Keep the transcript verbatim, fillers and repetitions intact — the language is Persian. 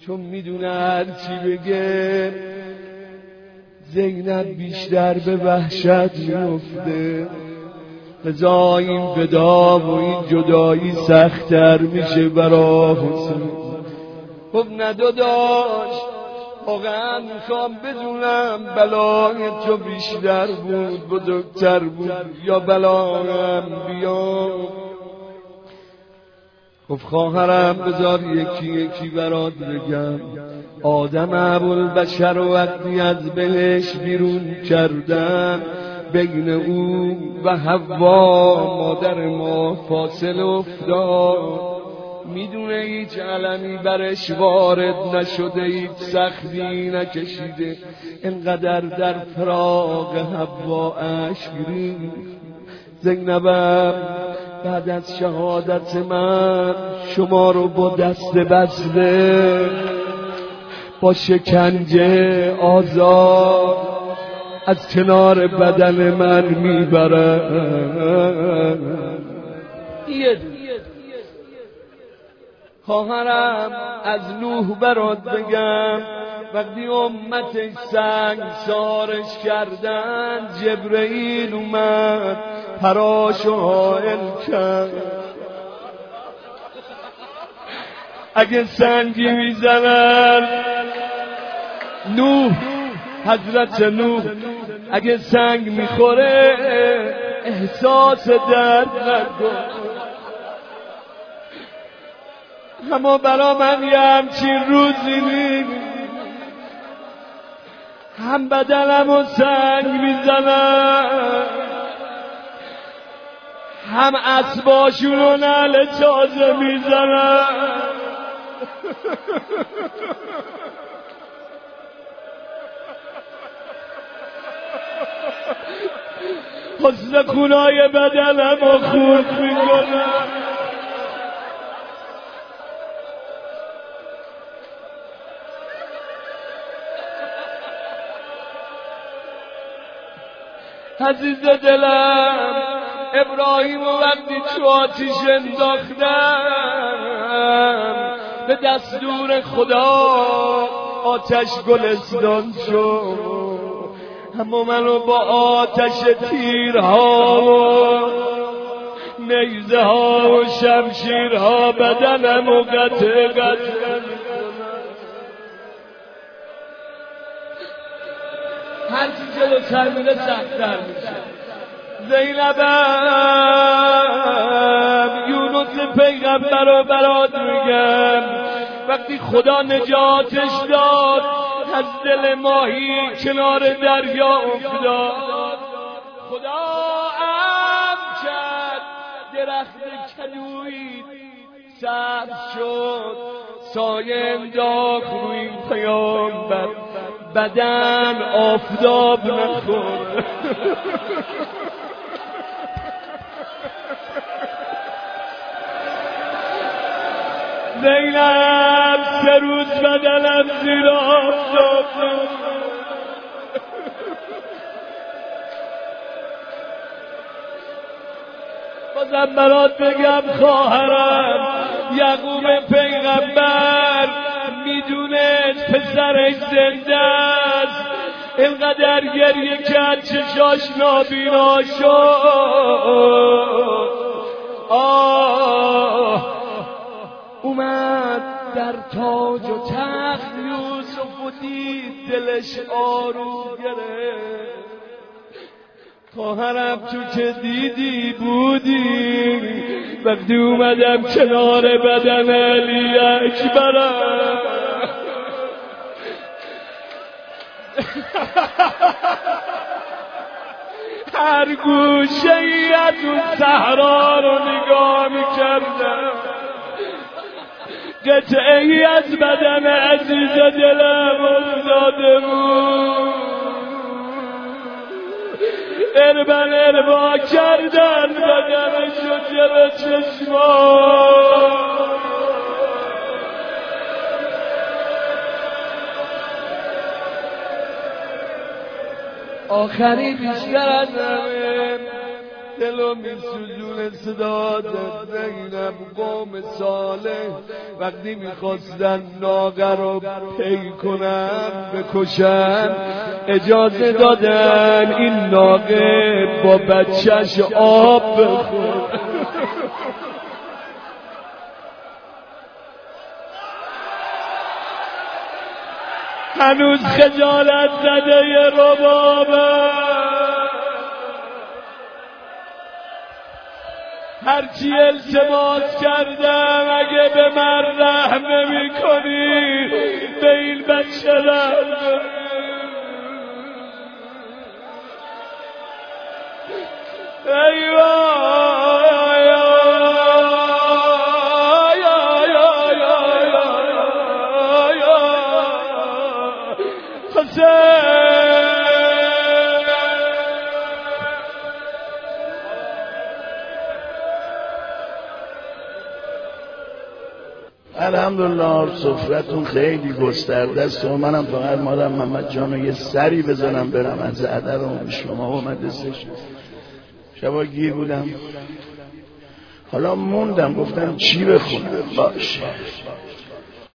چون میدونه هر چی بگه زینب بیشتر به وحشت میفته. لذا این ودا و این جدایی سخت‌تر میشه برا حسین. خب نداداش واقعا میخوام بدونم بلای تو بیشتر بود بزرگتر بود یا بلایم بیام؟ خب خواهرم بذار یکی یکی برات بگم. آدم ابوالبشر و وقتی از بهش بیرون کردن بین او و حوا مادر ما فاصله افتاد. میدونه هیچ علمی برش وارد نشده، هیچ سختی نکشیده، انقدر در فراق حوا اشک ریخت. زینبم بعد از شهادت من شما رو با دست بسته با شکنجه آزاد از کنار بدن من میبره. خواهرم از نوح برات بگم وقتی امتش سنگ سارش کردن جبرئیل اومد پراش و حائل کرد. اگه سنگی میزنن نوح حضرت نوح اگه سنگ میخوره احساس درد نکن. اما برا من یه همچین روزی نیست، هم بدنم و سنگ میزنن هم اسباشون و نعل تازه میزنن. حسن خونای بدنم و خورد میکنن. عزیز دلم ابراهیم و وقتی تو آتیش انداختم به دستور خدا آتش گلستان شد، اما منو با آتش تیرها و نیزه ها و شمشیرها بدنم و قطع قطع هر چی جلوتر میره سخت‌تر میشه. زینبم یونس پیغمبر رو برات میگم وقتی خدا نجاتش داد از دل ماهی کنار دریا افتاد. خدا ام کرد درخت کدویی سبز شد، سایه انداخت روی این پیامبر بدن آفتاب نخور. زینب سه روز بدنم زیر آفتاب بازم برات بگم خواهرم یعقوب پیغمبر میدونه پسرش زنده است، اینقدر گریه کرد چشاش نابینا شد. آه اومد در تاج و تخت یوسف و دید دلش آروم گرفت. خواهرم تو که دیدی بودی وقتی اومدم کنار بدن علی اکبرم هر گوشه ای از اون صحرا رو نگاه میکردم، قطعه ای از بدن عزیز دلم افتاده بود. اربن اربا کردن بدنشو جلو چشمان. آخری بیشتر از همه دلو می سوزون صدا زینب قوم صالح وقتی میخواستن ناقه رو پی کنن بکشن اجازه دادن این ناقه با بچهش آب بخور. هنوز خجالت زده یه ربابه، هرچی التماس کردم اگه به من رحم نمی کنی به این بچه رحم الحمدلله سفرتون خیلی گسترده است و منم فقط مادم محمد جانو یه سری بزنم برم از زعده رو شما اومده سش شبا گیر بودم حالا موندم گفتم چی بخونم باشه